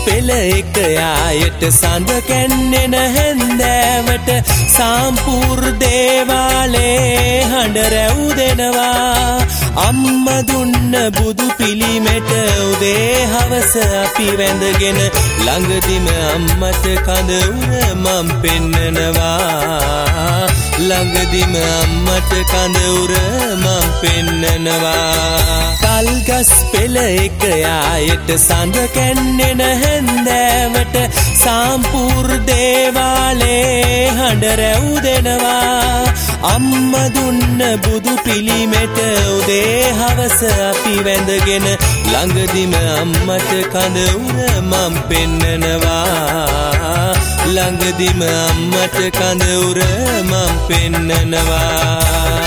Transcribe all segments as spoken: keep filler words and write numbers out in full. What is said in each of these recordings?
පෙළ එක යායට සඳ කැන්නෙන හැන්දෑවට සාම්පූර් දේවාලේ හඬ රැව් දෙනවා අම්ම දුන්න බුදු පිළිමෙට උදේ හවස අපි වැඳගෙන ළඟදිම අම්මට කඳ උර මම් පෙන්නනවා ළඟදිම අම්මට කඳ උර මම් පෙන්නනවා කල්ගස් පෙළ එක යායට සඳ කැන්නෙන හැන්දෑවට සාම්පූර් දේවාලේ හඬ රැව් දෙනවා අම්ම දුන්න බුදු පිළිමෙට උදේ හවස අපි වැඳගෙන ළඟදිම අම්මට කඳ උර මම් පෙන්නනවා ළඟදිම අම්මට කඳ උර මම් පෙන්නනවා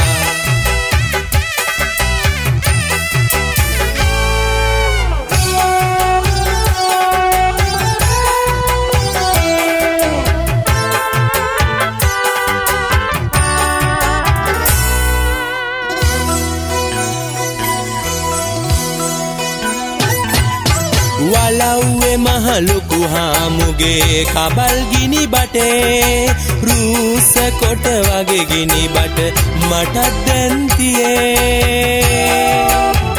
වලව්වේ මහලුකු හාමුගේ කබල් ගිනි බටේ රූස කොට වගේ ගිනි බට මටත් දැන් තියේ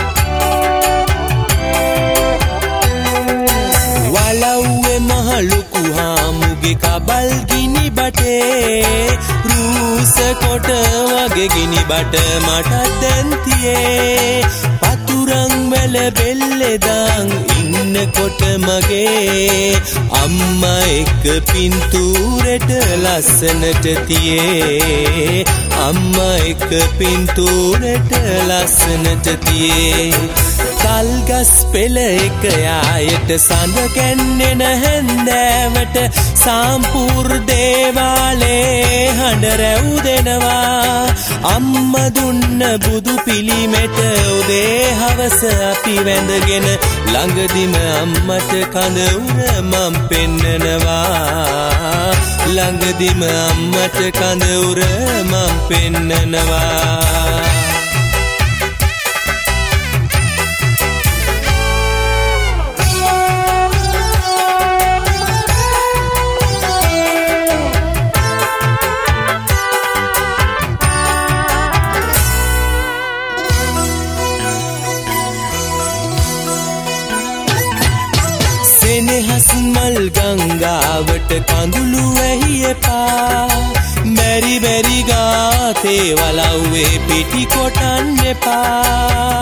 වලව්වේ මහලුකු හාමුගේ කබල් ගිනි බටේ රූස කොට වගේ ගිනි බට මටත් දැන් තියේ පතුරන් වල බෙල්ලෙදන් ඉන්නකොට මගේ අම්මා එක්ක පින්තූරෙට ලස්සනට තියේ අම්මා එක්ක පින්තූරෙට ලස්සනට තියේ කල්ගස් පෙළ එක යායට සඳ කැන්නෙන හැන්දෑවට සාම්පූර් දේවාලේ හඬ රැව් දෙනවා අම්ම දුන්න බුදු පිළිමෙට උදේ හවස අපි වැඳගෙන ළඟදිම අම්මට කඳ උර මම් පෙන්නනවා ළඟදිම අම්මට කඳ උර මම් පෙන්නනවා සෙනෙහස් මල් ගංගාවට කඳුළු වැහි එපා මැරි මැරි ගාතේ වලව්වේ පිටි කොටන්න එපා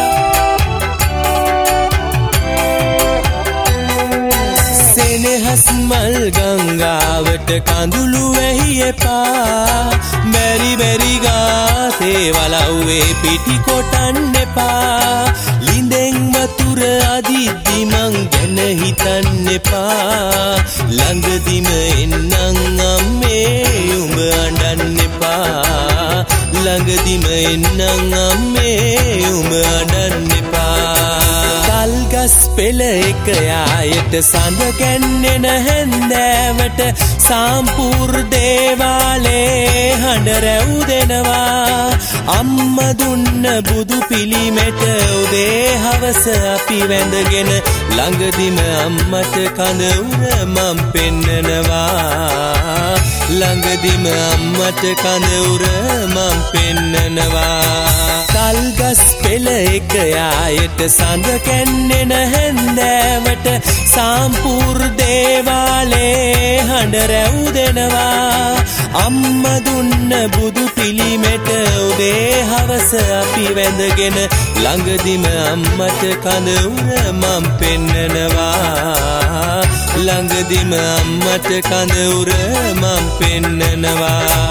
සෙනෙහස් මල් ගංගාවට කඳුළු වැහි එපා මැරි මැරි ගාතේ වලව්වේ පිටි කොටන්න එපා ලිඳෙන් වතුර අදිද්දි මං ගැන හිතන්න එපා ළඟදිම එන්නම් අම්මේ උඹ අඬන්න එපා ළඟදිම එන්නම් අම්මේ උඹ අඬන්න එපා කල්ගස් පෙළ එක යායට සඳ කැන්නෙන හැන්දෑවට සාම්පූර් දේවාලේ හඬ රැව් දෙනවා අම්ම දුන්න බුදු පිළිමෙට උදේ හවස අපි වැඳගෙන ළඟදිම අම්මට කඳ උර මම් පෙන්නනවා ළඟදිම අම්මට කඳ උර මම් පෙන්නනවා කල්ගස් පෙළ එක යායට සඳ කැන්නෙන හැන්දෑවට සාම්පූර් දේවාලේ හඬ රැව් දෙනවා අම්ම දුන්න බුදු පිළිමෙට උදේ හවස අපි වැඳගෙන ළඟදිම අම්මට කඳ උර මම් පෙන්නනවා ළඟදිම අම්මට කඳ උර මම් පෙන්නනවා